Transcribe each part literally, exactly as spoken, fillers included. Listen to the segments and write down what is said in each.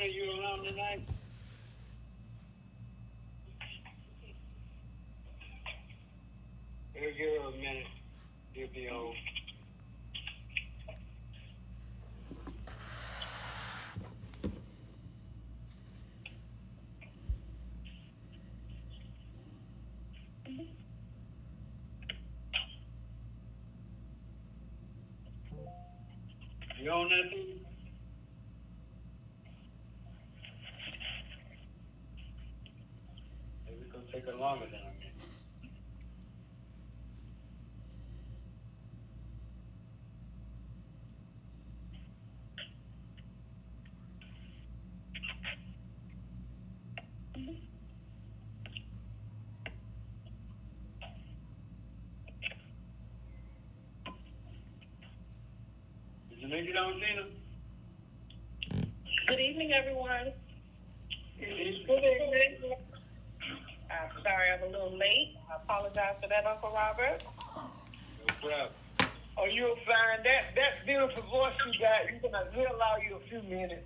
are you around tonight? We'll give her a minute. You'll be home. You on that thing? Maybe it's going to take her longer than I mean. Did you make it on, Tina? Good evening, everyone. Good evening. I'm sorry I'm a little late. I apologize for that, Uncle Robert. No problem. Oh, you'll find that that beautiful voice you got. You're gonna we'll allow you a few minutes.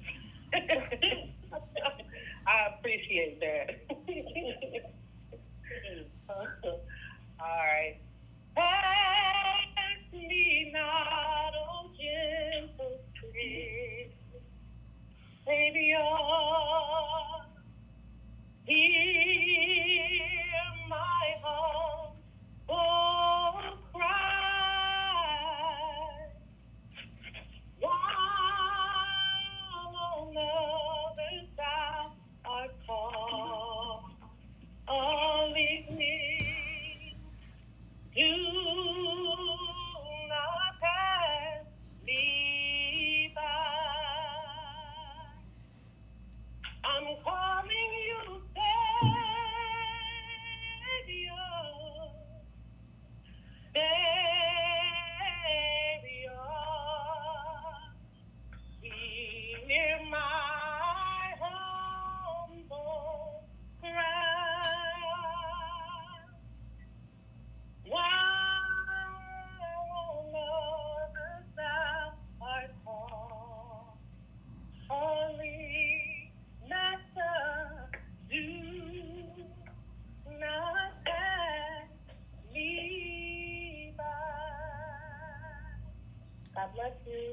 I appreciate that. All right. Pass me not, oh gentle Spirit, Savior, hear my humble cry. While on others thou art calling me, do not pass me by. I'm calling you, Savior, Savior, hear my humble cry. While on others thou art calling, Master, do not pass me by. God bless you.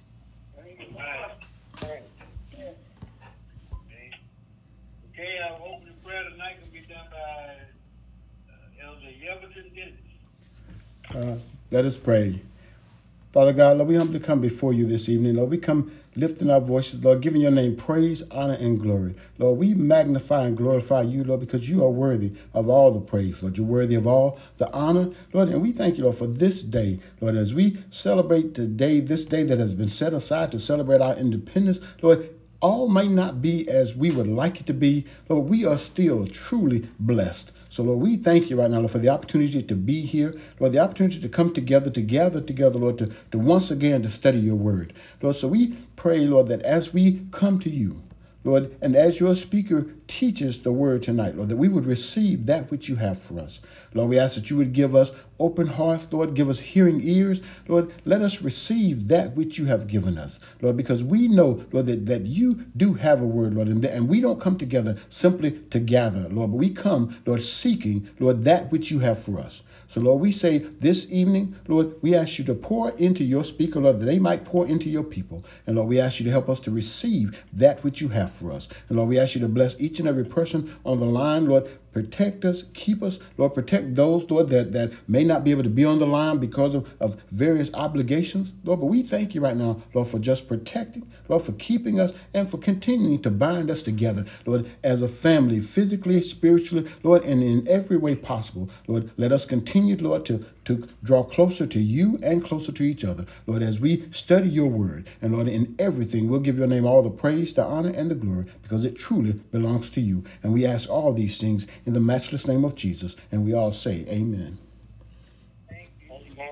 Okay, our opening prayer tonight will be done by uh, Elder Yeverton Dennis. Uh, let us pray. Father God, Lord, we humbly come before you this evening. Lord, we come lifting our voices, Lord, giving your name praise, honor, and glory. Lord, we magnify and glorify you, Lord, because you are worthy of all the praise, Lord. You're worthy of all the honor, Lord, and we thank you, Lord, for this day, Lord, as we celebrate today, this day that has been set aside to celebrate our independence, Lord. All may not be as we would like it to be, Lord, we are still truly blessed. So, Lord, we thank you right now, Lord, for the opportunity to be here, Lord, the opportunity to come together, to gather together, Lord, to, to once again to study your word. Lord, so we pray, Lord, that as we come to you, Lord, and as your speaker teaches the word tonight, Lord, that we would receive that which you have for us. Lord, we ask that you would give us open hearts, Lord, give us hearing ears. Lord, let us receive that which you have given us, Lord, because we know, Lord, that, that you do have a word, Lord, and, that, and we don't come together simply to gather, Lord, but we come, Lord, seeking, Lord, that which you have for us. So, Lord, we say this evening, Lord, we ask you to pour into your speaker, Lord, that they might pour into your people. And, Lord, we ask you to help us to receive that which you have for us. And, Lord, we ask you to bless each and every person on the line, Lord. Protect us, keep us, Lord, protect those, Lord, that, that may not be able to be on the line because of, of various obligations, Lord, but we thank you right now, Lord, for just protecting, Lord, for keeping us and for continuing to bind us together, Lord, as a family, physically, spiritually, Lord, and in every way possible, Lord, let us continue, Lord, to, to draw closer to you and closer to each other, Lord, as we study your word, and Lord, in everything, we'll give your name all the praise, the honor, and the glory, because it truly belongs to you, and we ask all these things in the matchless name of Jesus, and we all say amen. Thank you. Thank you.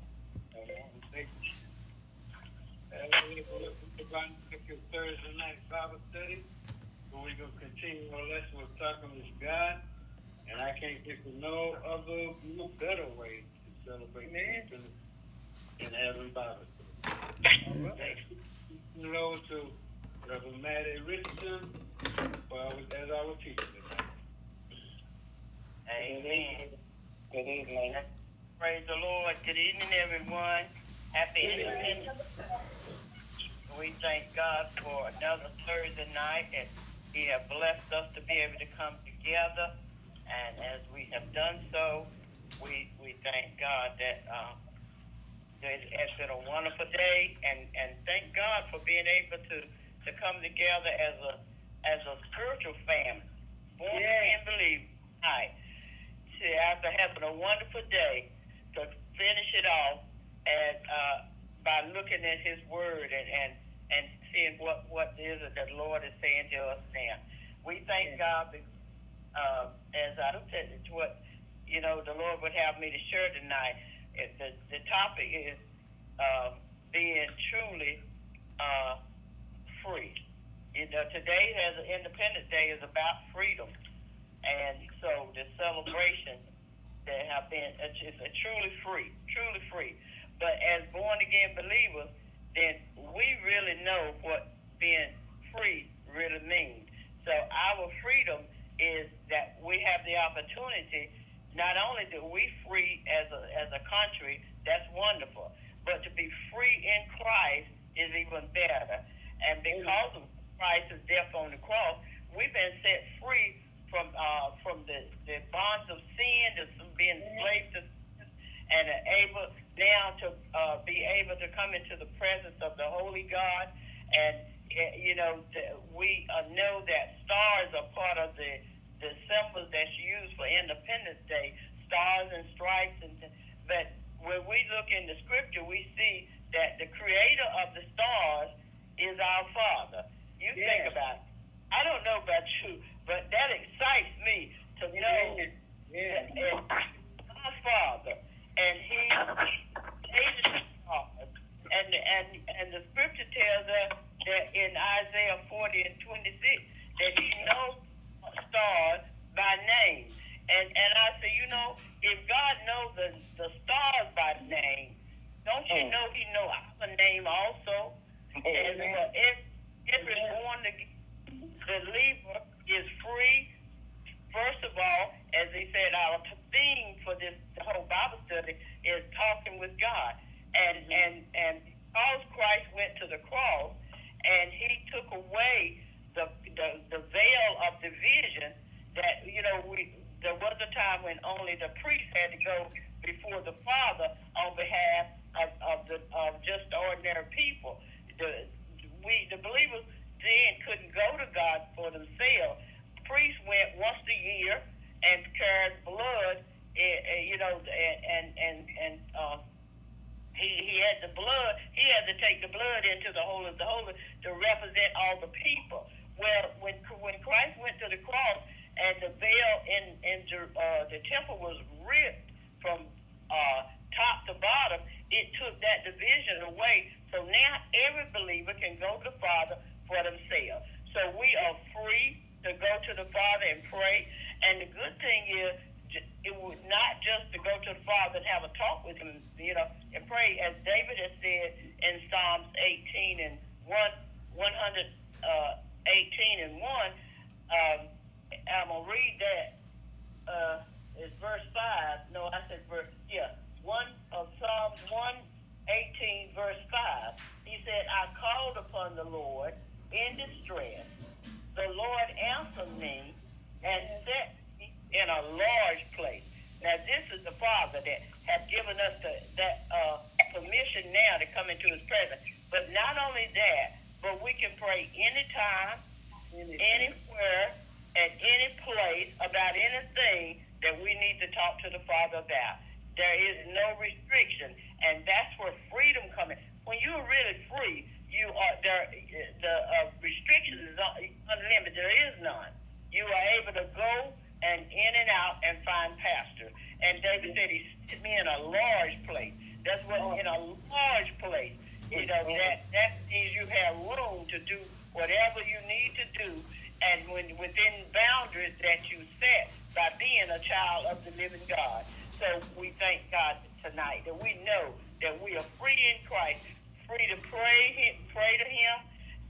Thursday night Bible study, where we're going to continue our lesson with talking with God, and I can't think of no other, no better way to celebrate independence than having Bible study. All right. Turn it over to Reverend Maddie Richardson, for our, as our teacher tonight. Amen. Good evening. Praise the Lord. Good evening, everyone. Happy Independence. We thank God for another Thursday night, and He has blessed us to be able to come together. And as we have done so, we we thank God that uh, it has been a wonderful day, and, and thank God for being able to, to come together as a as a spiritual family, born again believe tonight. After having a wonderful day, to finish it off and uh, by looking at His Word and, and, and seeing what, what is it that the Lord is saying to us now. We thank God because, uh, as I looked at what, you know, the Lord would have me to share tonight. It, the, the topic is uh, being truly uh, free. You know, today, as an Independence Day, is about freedom. And so the celebration that have been it's, it's a truly free, truly free. But as born again believers, then we really know what being free really means. So our freedom is that we have the opportunity. Not only do we free as a as a country, that's wonderful, but to be free in Christ is even better. And because of Christ's death on the cross, we've been set free from uh, from the, the bonds of sin, to being slaves to sin, and able now to uh, be able to come into the presence of the Holy God. And, you know, we uh, know that stars are part of the, the symbols that's used for Independence Day, stars and stripes. And but when we look in the scripture, we see that the creator of the stars is our Father. You yes. think about it. I don't know about you, but that excites me to know yeah. that my Father, and He created the stars. And, and, and the scripture tells us that in Isaiah forty and twenty-six that He knows stars by name. And and I say, you know, if God knows the, the stars by name, don't you know He knows our name also? Oh, and uh, if, if it's born to believer is free. First of all, as he said, our theme for this whole Bible study is talking with God. And mm-hmm. and and because Christ went to the cross and He took away the the, the veil of division, that, you know, we there was a time when only the priest had to go before the Father on behalf of, of the of just ordinary people. The we the believers then couldn't go to God for themselves. Priests went once a year and carried blood, uh, you know, and and and, and uh, he he had the blood. He had to take the blood into the Holy of the Holy to represent all the people. Well, when when Christ went to the cross and the veil in in uh, the temple was ripped from uh, top to bottom, it took that division away. So now every believer can go to the Father for themselves. So we are free to go to the Father and pray. And the good thing is, it would not just to go to the Father and have a talk with Him, you know, and pray, as David has said in Psalms eighteen and one, one hundred eighteen and one. Um, I'm gonna read that. Uh, it's verse five. No, I said verse. Yeah, one of Psalms one eighteen, verse five. He said, "I called upon the Lord in distress. The Lord answered me and set me in a large place." Now, this is the Father that has given us the, that uh, permission now to come into His presence. But not only that, but we can pray anytime, anywhere, at any place about anything that we need to talk to the Father about. There is no restriction, and that's where freedom comes in. When you're really free, you are there. The uh, restrictions is unlimited. There is none. You are able to go and in and out and find pasture. And David said He set me in a large place. That's what in a large place. You know that that means you have room to do whatever you need to do, and when within boundaries that you set by being a child of the living God. So we thank God tonight that we know that we are free in Christ, free to pray, pray to Him,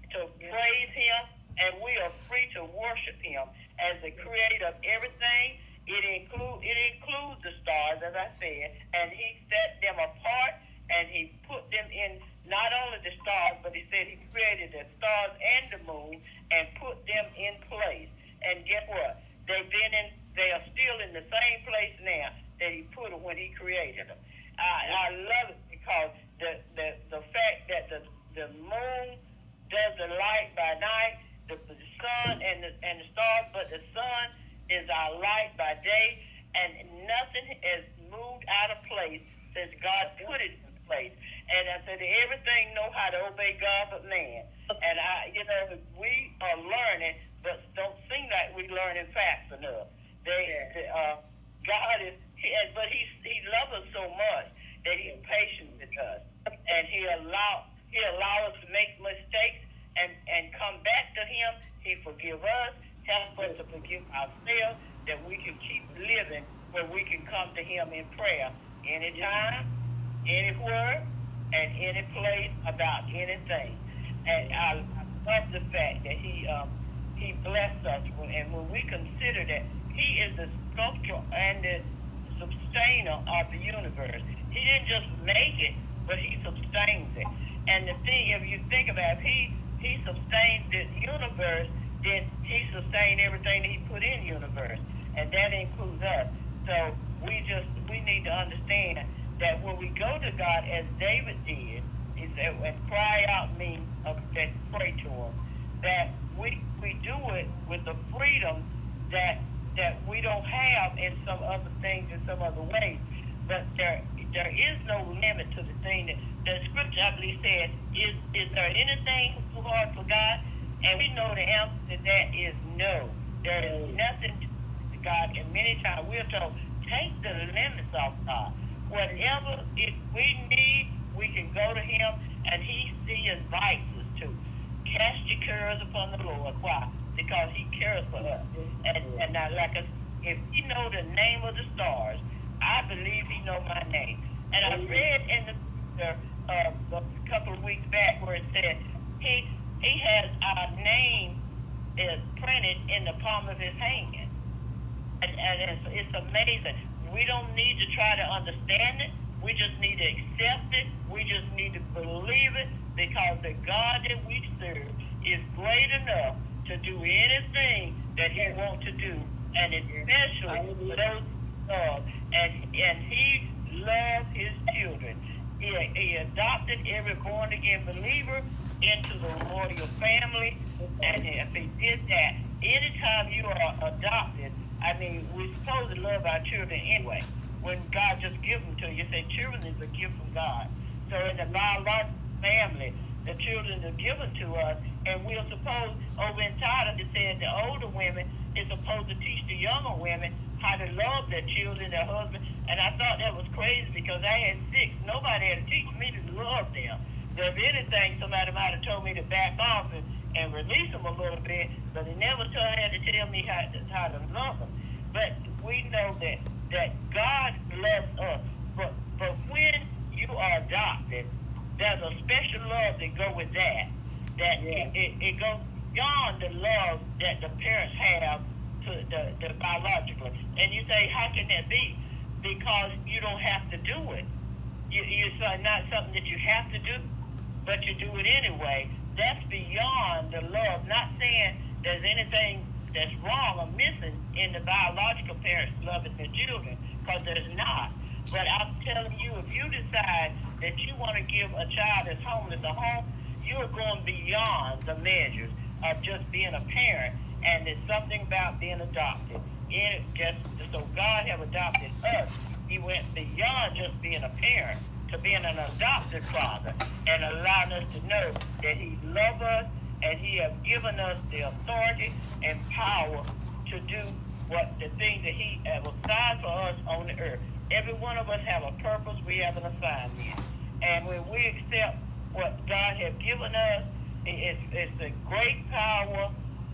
to praise him, and we are free to worship him as the creator of everything. It include it includes the stars, as I said, and he set them apart, and he put them in not only the stars, but he said he created the stars and the moon and put them in place. And guess what? They've been in. They are still in the same place now that he put them when he created them. I, I love it because the the the fact that the the moon does the light by night, the, the sun and the and the stars, but the sun is our light by day, and nothing has moved out of place since God put it in place. And I said, everything know how to obey God but man. And I, you know, we are learning, but don't seem like we're learning fast enough. They, they, uh, God is, he, but he he loves us so much that he's patient with us, and he allow he allow us to make mistakes and and come back to him. He forgive us. Help us to forgive ourselves, that we can keep living where we can come to him in prayer anytime, anywhere, and any place about anything. And I, I love the fact that he um, he blessed us, and when we consider that he is the sculptor and the sustainer of the universe. He didn't just make it, but he sustains it. And the thing, if you think about it, he, he sustains the universe, then he sustained everything that he put in the universe, and that includes us. So we just we need to understand that when we go to God, as David did, he said, and cry out means uh, that pray to him, that we we do it with the freedom that that we don't have in some other things in some other ways. But there there is no limit to the thing that the scripture, I believe, says, is is there anything too hard for God? And we know the answer to that is no. There is nothing to God. And many times we're told, take the limits off God. Whatever if we need, we can go to him, and he, he invites us to. Cast your cares upon the Lord. Why? Because he cares for us. And, and now, like a, if he know the name of the stars, I believe he know my name. And I read in the uh, a couple of weeks back where it said he he has our name is printed in the palm of his hand. And, and it's, it's amazing. We don't need to try to understand it. We just need to accept it. We just need to believe it, because the God that we serve is great enough to do anything that he wants to do, and especially for those who love. And, and he loves his children. He, he adopted every born-again believer into the royal family, and if he did that, anytime you are adopted, I mean, we're supposed to love our children anyway. When God just gives them to you, you say children is a gift from God. So in the biological family, the children are given to us, and we're supposed, over in Titus, it said the older women is supposed to teach the younger women how to love their children, their husband. And I thought that was crazy, because I had six. Nobody had to teach me to love them. So if anything, somebody might have told me to back off and, and release them a little bit, but they never told, had to tell me how to, how to love them. But we know that, that God loves us. But, but when you are adopted, there's a special love that go with that. That yeah. it, it, it goes beyond the love that the parents have to the, the biologically. And you say, how can that be? Because you don't have to do it. You, it's not something that you have to do, but you do it anyway. That's beyond the love. Not saying there's anything that's wrong or missing in the biological parents loving their children, because there's not. But I'm telling you, if you decide that you want to give a child that's homeless a home, you're going beyond the measures of just being a parent. And there's something about being adopted. It just so God have adopted us. He went beyond just being a parent to being an adopted father, and allowing us to know that he loves us, and he has given us the authority and power to do what the things that he has assigned for us on the earth. Every one of us have a purpose. We have an assignment. And when we accept what God has given us, it's, it's a great power,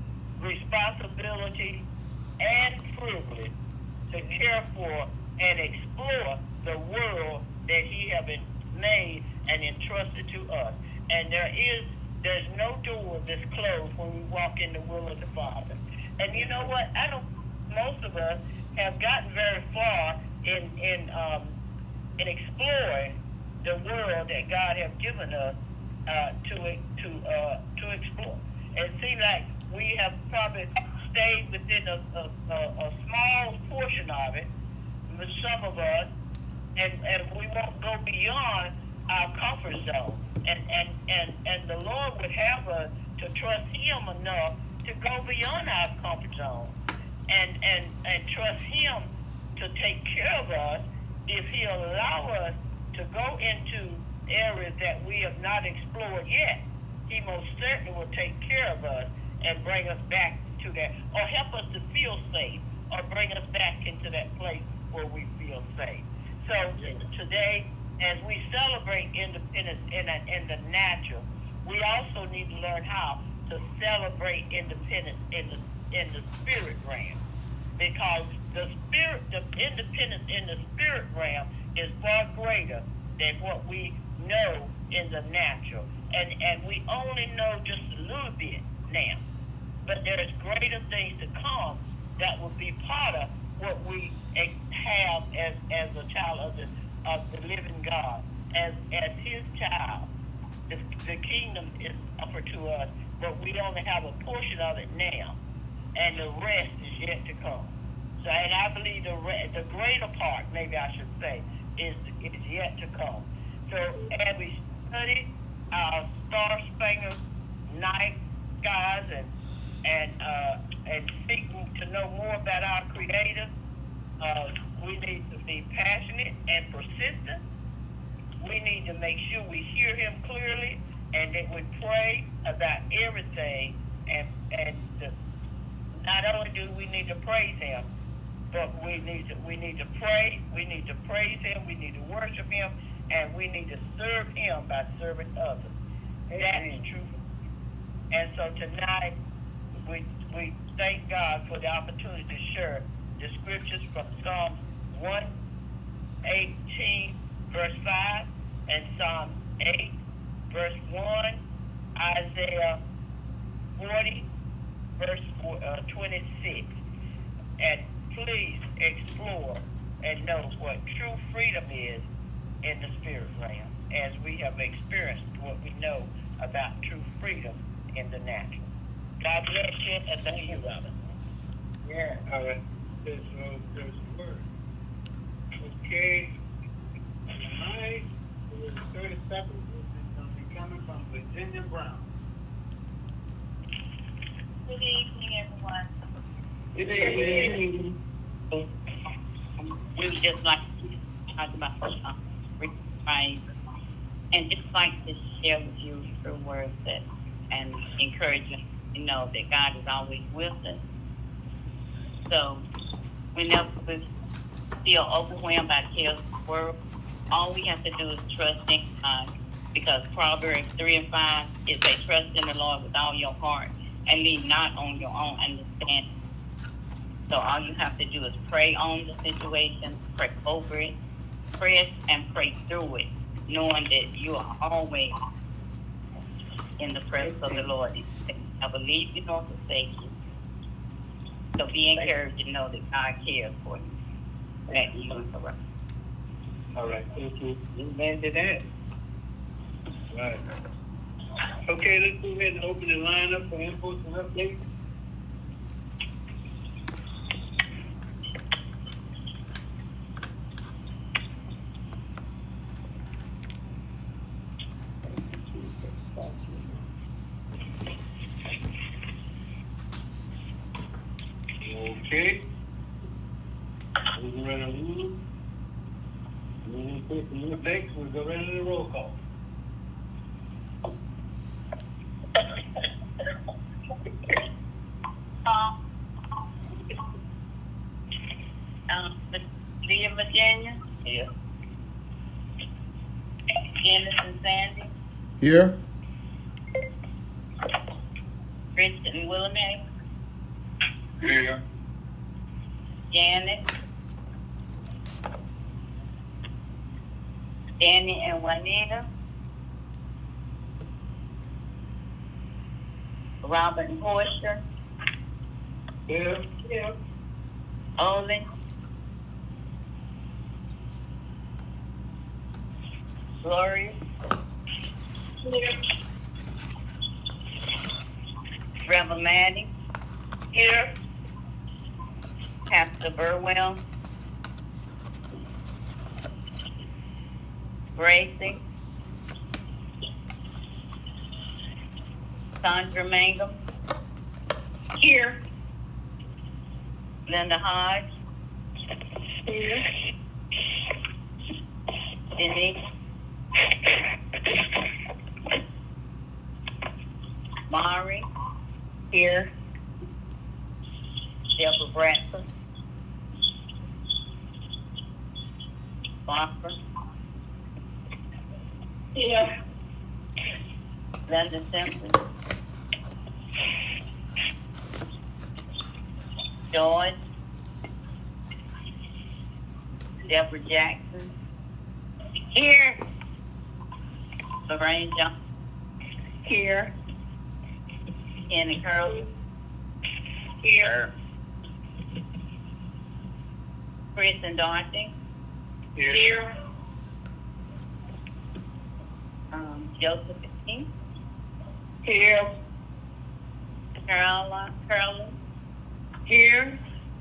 responsibility, and privilege to care for and explore the world that he has been made and entrusted to us. And there is there's no door that's closed when we walk in the will of the Father. And you know what? I don't. Most of us have gotten very far in in um, in exploring the world that God has given us uh, to to uh, to explore. And it seems like we have probably stayed within a, a, a, a small portion of it, with some of us, and, and we won't go beyond our comfort zone. And, and, and, and the Lord would have us to trust Him enough to go beyond our comfort zone and, and, and trust Him to take care of us if He'll allow us to go into areas that we have not explored yet. He most certainly will take care of us and bring us back to that, or help us to feel safe, or bring us back into that place where we feel safe. So today, as we celebrate independence in, a, in the natural, we also need to learn how to celebrate independence in the in the spirit realm, because the spirit, the independence in the spirit realm is far greater than what we know in the natural, and and we only know just a little bit now. But there is greater things to come that will be part of what we have as, as a child of the, of the living God. As as His child, the, the kingdom is offered to us, but we only have a portion of it now, and the rest is yet to come. So, and I believe the re- the greater part, maybe I should say, is is yet to come. So, as we study our star-spangled night skies and and uh, and seeking to know more about our Creator, uh, we need to be passionate and persistent. We need to make sure we hear Him clearly, and that we pray about everything. And and the, not only do we need to praise Him, but we need to we need to pray. We need to praise Him. We need to worship Him, and we need to serve Him by serving others. That is true. And so tonight, we we thank God for the opportunity to share the scriptures from Psalm one eighteen, verse five, and Psalm eight, verse one, Isaiah forty, verse twenty-six. And please explore and know what true freedom is in the spirit realm, as we have experienced what we know about true freedom in the natural. God bless you, and thank you, Robin. Yeah, all right. There's no, there's a word. Okay. Tonight, the thirty seconds is going to be coming from Virginia Brown. Good evening, everyone. Good evening. We would just like to talk about uh, Christ, and just like to share with you through words that and encourage you to know that God is always with us. So whenever we feel overwhelmed by the cares of the world, all we have to do is trust in God, because Proverbs three and five is a trust in the Lord with all your heart and lean not on your own understanding. So all you have to do is pray on the situation, pray over it, press and pray through it, knowing that you are always in the presence of the Lord. I believe you nor forsake you. So be encouraged to know that God cares for you. Back to you, Correct. All right, thank you. Amen to that. Right. Okay, let's go ahead and open the line up for inputs and updates. Okay. We're going to run a rule. And then put some more things. We'll go right into the roll call. Uh, um, Leah Virginia? Yeah. Dennis and Sandy? Here. Richard and Willamette? Yeah. Janet? Danny and Juanita? Robin Horster, Here. Yeah. Olin, Gloria, Yeah. Reverend Maddie, Here. Pastor Burwell, Gracie, Sandra Mangum, Here. Linda Hodge, Here. Denise, Mari, Here. Deborah Bradford, Barbara, Here. Linda Simpson, George, Deborah Jackson, Here. Lorraine Johnson, Here. Kenny Curley, Here. Chris and Dorothy, Here. Here. um, Joseph King, Here. Caroline, Carolyn, Here.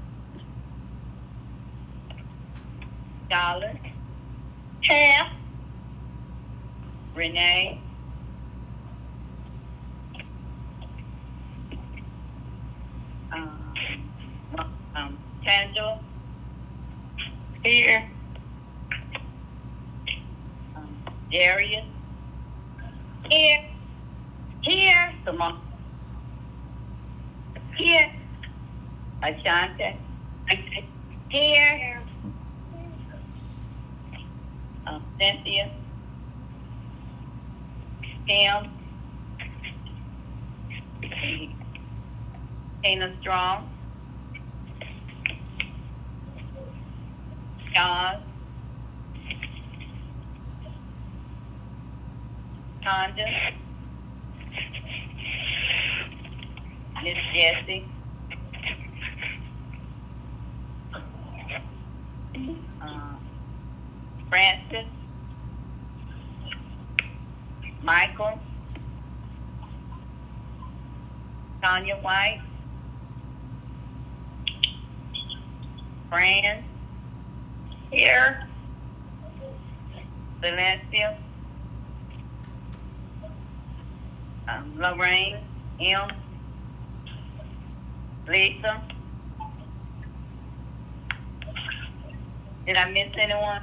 Charlotte, Here. Renee, um, um, Tangela, Here. um, Darius, Here. Here. Simone, Here. Ashante, Here. um, Cynthia, Tim, Tina Strong, John, Tanja, Miss Jessie, uh, Francis, Michael, Tanya White, Fran, Here. Valencia, um, Lorraine, M, Lisa. Did I miss anyone?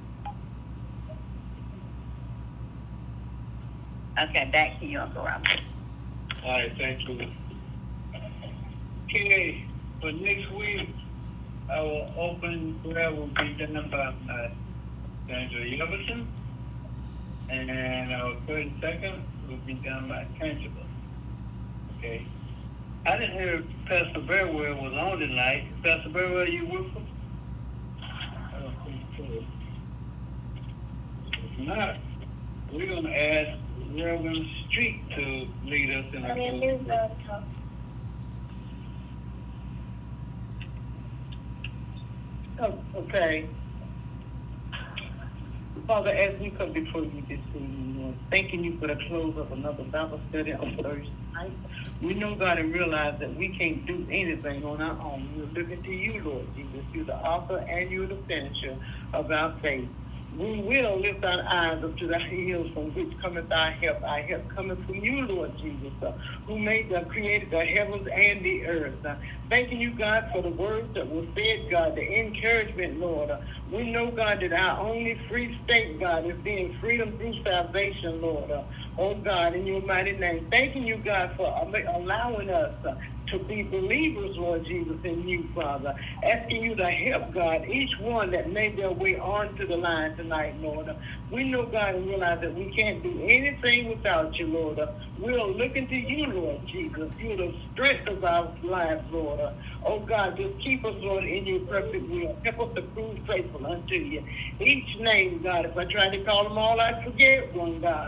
Okay, back to you, Uncle Robert. All right, thank you. Okay, for next week, our open prayer will be done by uh, Sandra Jefferson, and our thirty second will be done by Angela. Okay. I didn't hear Pastor Burwell was on tonight. Pastor Burwell, you with us? I don't think so. If not, we're going to ask Reverend Street to lead us in our closing prayer. Oh, okay. Father, as we come before you this evening, Lord, thanking you for the close of another Bible study on Thursday night. We know, God, and realize that we can't do anything on our own. We're looking to you, Lord Jesus. You're the author and you're the finisher of our faith. We will lift our eyes up to the hills from which cometh our help. Our help cometh from you, Lord Jesus, uh, who made the created the heavens and the earth. Uh, thanking you, God, for the words that were said, God, the encouragement, Lord. Uh, we know, God, that our only free state, God, is being freedom through salvation, Lord. Uh, oh, God, in your mighty name. Thanking you, God, for allowing us uh, to be believers, Lord Jesus, in you, Father. Asking you to help, God, each one that made their way onto the line tonight, Lord. We know, God, and realize that we can't do anything without you, Lord. We are looking to you, Lord Jesus. You're the strength of our lives, Lord. Oh, God, just keep us, Lord, in your perfect will. Help us to prove faithful unto you. Each name, God, if I try to call them all, I forget one, God.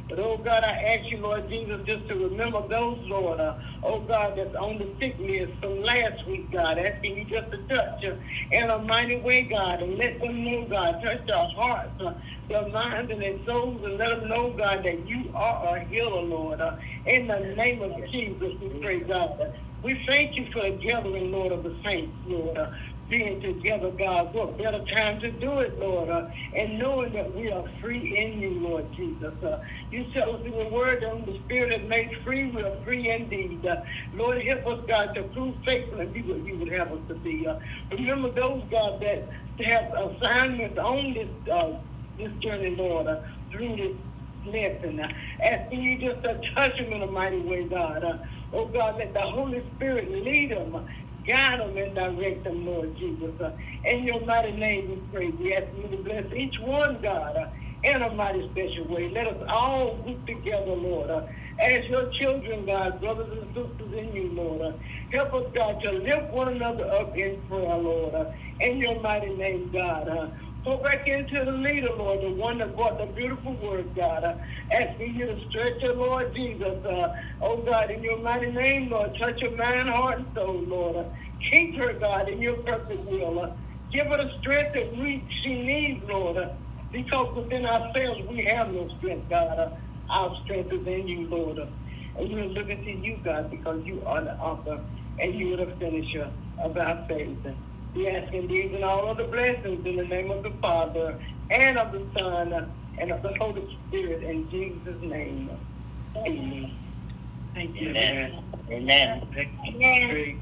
But, oh God, I ask you, Lord Jesus, just to remember those, Lord, uh, oh God, that's on the sick list from last week, God, asking you just to touch uh, in a mighty way, God, and let them know, God, touch their hearts, uh, their minds and their souls, and let them know, God, that you are a healer, Lord. Uh, in the name of Jesus, we pray, God. We thank you for the gathering, Lord, of the saints, Lord. Uh, being together, God, what better time to do it, Lord, uh, and knowing that we are free in you, Lord Jesus. Uh, you tell us in your word that when the Spirit is made free, we are free indeed. Uh, Lord, help us, God, to prove faithful and be what you would have us to be. Uh, remember those, God, that have assignments on this uh, this journey, Lord, uh, through this lesson. Uh, asking you just to touch them in a mighty way, God. Uh, oh, God, let the Holy Spirit lead them. Uh, Guide them and direct them, Lord Jesus. Uh, in your mighty name we pray. We ask you to bless each one, God, uh, in a mighty special way. Let us all group together, Lord. Uh, as your children, God, brothers and sisters in you, Lord. Uh, help us, God, to lift one another up in prayer, Lord. Uh, in your mighty name, God. Uh, Go back into the leader, Lord, the one that brought the beautiful word, God. Uh, asking you to stretch her, Lord Jesus. Uh, oh, God, in your mighty name, Lord, touch her mind, heart, and soul, Lord. Uh, keep her, God, in your perfect will. Uh, give her the strength that we, she needs, Lord, uh, because within ourselves we have no strength, God. Uh, our strength is in you, Lord. Uh, and we're looking to you, God, because you are the author and you are the finisher of our faith. We ask in these and all of the blessings in the name of the Father and of the Son and of the Holy Spirit in Jesus' name. Amen. Thank you, Amen. man. Amen. Thank you, Craig.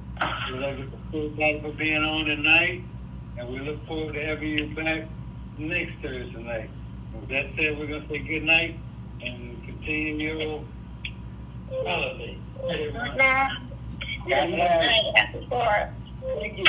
We love you for being on tonight, and we look forward to having you back next Thursday night. With that said, we're going to say good night and continue your holiday. Good night. Happy Fourth. Thank you.